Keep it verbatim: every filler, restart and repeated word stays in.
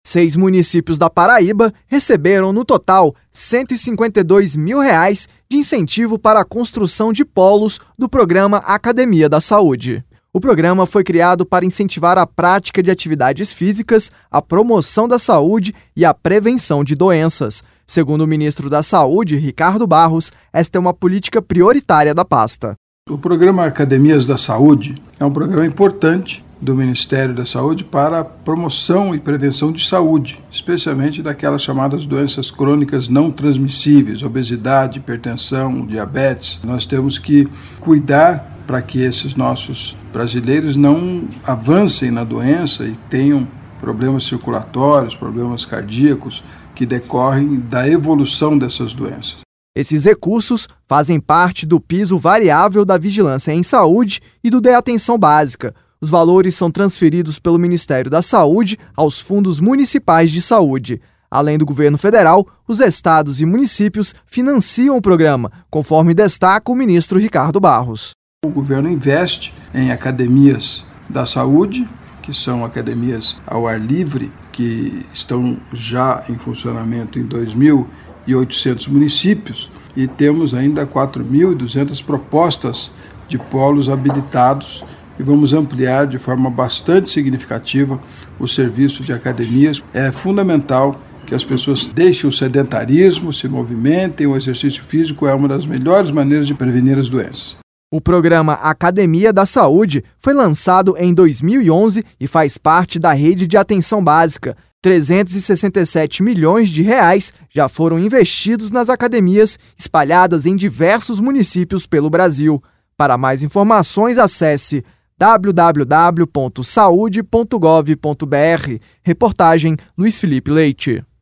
Seis municípios da Paraíba receberam, no total, cento e cinquenta e dois mil reais de incentivo para a construção de polos do programa Academia da Saúde. O programa foi criado para incentivar a prática de atividades físicas, a promoção da saúde e a prevenção de doenças. Segundo o ministro da Saúde, Ricardo Barros, esta é uma política prioritária da pasta. O programa Academias da Saúde é um programa importante do Ministério da Saúde para a promoção e prevenção de saúde, especialmente daquelas chamadas doenças crônicas não transmissíveis, obesidade, hipertensão, diabetes. Nós temos que cuidar para que esses nossos brasileiros não avancem na doença e tenham problemas circulatórios, problemas cardíacos que decorrem da evolução dessas doenças. Esses recursos fazem parte do piso variável da Vigilância em Saúde e do D E Atenção Básica. Os valores são transferidos pelo Ministério da Saúde aos fundos municipais de saúde. Além do governo federal, os estados e municípios financiam o programa, conforme destaca o ministro Ricardo Barros. O governo investe em academias da saúde, que são academias ao ar livre, que estão já em funcionamento em dois mil e oitocentos municípios, e temos ainda quatro mil e duzentas propostas de polos habilitados, e vamos ampliar de forma bastante significativa o serviço de academias. É fundamental que as pessoas deixem o sedentarismo, se movimentem, o exercício físico é uma das melhores maneiras de prevenir as doenças. O programa Academia da Saúde foi lançado em dois mil e onze e faz parte da rede de atenção básica. trezentos e sessenta e sete milhões de reais já foram investidos nas academias espalhadas em diversos municípios pelo Brasil. Para mais informações, acesse w w w ponto saude ponto gov ponto b r. Reportagem Luiz Felipe Leite.